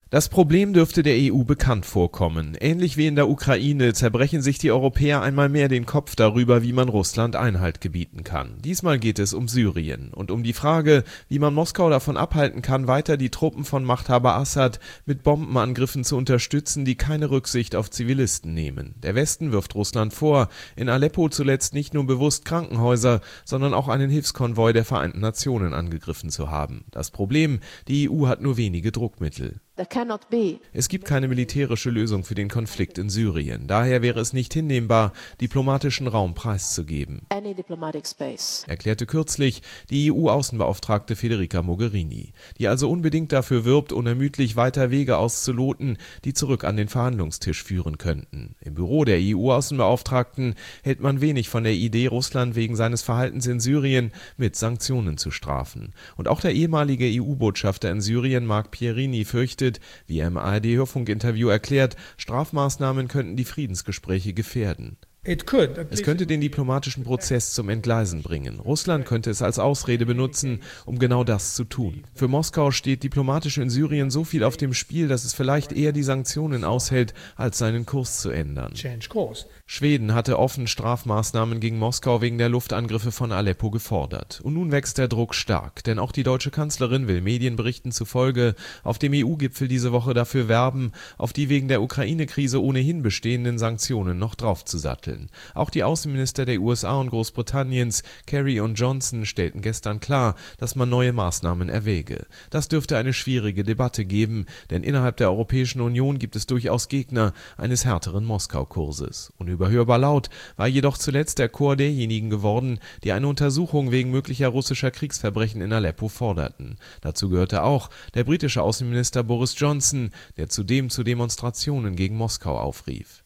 Das Problem dürfte der EU bekannt vorkommen. Ähnlich wie in der Ukraine zerbrechen sich die Europäer einmal mehr den Kopf darüber, wie man Russland Einhalt gebieten kann. Diesmal geht es um Syrien und um die Frage, wie man Moskau davon abhalten kann, weiter die Truppen von Machthaber Assad mit Bombenangriffen zu unterstützen, die keine Rücksicht auf Zivilisten nehmen. Der Westen wirft Russland vor, in Aleppo zuletzt nicht nur bewusst Krankenhäuser, sondern auch einen Hilfskonvoi der Vereinten Nationen angegriffen zu haben. Das Problem, die EU hat nur wenige Druckmittel. Es gibt keine militärische Lösung für den Konflikt in Syrien. Daher wäre es nicht hinnehmbar, diplomatischen Raum preiszugeben, erklärte kürzlich die EU-Außenbeauftragte Federica Mogherini, die also unbedingt dafür wirbt, unermüdlich weiter Wege auszuloten, die zurück an den Verhandlungstisch führen könnten. Im Büro der EU-Außenbeauftragten hält man wenig von der Idee, Russland wegen seines Verhaltens in Syrien mit Sanktionen zu strafen. Und auch der ehemalige EU-Botschafter in Syrien, Marc Pierini, fürchtet, wie er im ARD-Hörfunk-Interview erklärt, Strafmaßnahmen könnten die Friedensgespräche gefährden. Es könnte den diplomatischen Prozess zum Entgleisen bringen. Russland könnte es als Ausrede benutzen, um genau das zu tun. Für Moskau steht diplomatisch in Syrien so viel auf dem Spiel, dass es vielleicht eher die Sanktionen aushält, als seinen Kurs zu ändern. Schweden hatte offen Strafmaßnahmen gegen Moskau wegen der Luftangriffe von Aleppo gefordert. Und nun wächst der Druck stark, denn auch die deutsche Kanzlerin will Medienberichten zufolge auf dem EU-Gipfel diese Woche dafür werben, auf die wegen der Ukraine-Krise ohnehin bestehenden Sanktionen noch draufzusatteln. Auch die Außenminister der USA und Großbritanniens, Kerry und Johnson, stellten gestern klar, dass man neue Maßnahmen erwäge. Das dürfte eine schwierige Debatte geben, denn innerhalb der Europäischen Union gibt es durchaus Gegner eines härteren Moskau-Kurses. Unüberhörbar laut war jedoch zuletzt der Chor derjenigen geworden, die eine Untersuchung wegen möglicher russischer Kriegsverbrechen in Aleppo forderten. Dazu gehörte auch der britische Außenminister Boris Johnson, der zudem zu Demonstrationen gegen Moskau aufrief.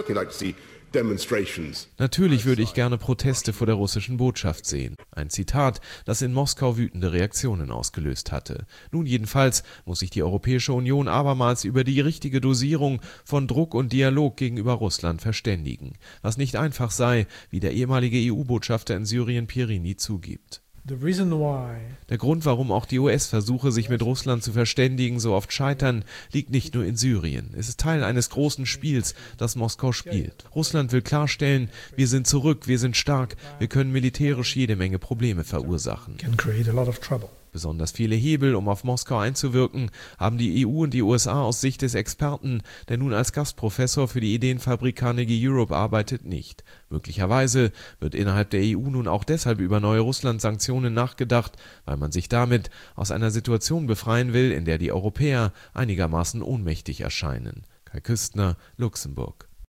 Natürlich würde ich gerne Proteste vor der russischen Botschaft sehen. Ein Zitat, das in Moskau wütende Reaktionen ausgelöst hatte. Nun jedenfalls muss sich die Europäische Union abermals über die richtige Dosierung von Druck und Dialog gegenüber Russland verständigen. Was nicht einfach sei, wie der ehemalige EU-Botschafter in Syrien Pierini zugibt. Der Grund, warum auch die US-Versuche, sich mit Russland zu verständigen, so oft scheitern, liegt nicht nur in Syrien. Es ist Teil eines großen Spiels, das Moskau spielt. Russland will klarstellen, wir sind zurück, wir sind stark, wir können militärisch jede Menge Probleme verursachen. Besonders viele Hebel, um auf Moskau einzuwirken, haben die EU und die USA aus Sicht des Experten, der nun als Gastprofessor für die Ideenfabrik Carnegie Europe arbeitet, nicht. Möglicherweise wird innerhalb der EU nun auch deshalb über neue Russland-Sanktionen nachgedacht, weil man sich damit aus einer Situation befreien will, in der die Europäer einigermaßen ohnmächtig erscheinen. Kai Küstner, Luxemburg.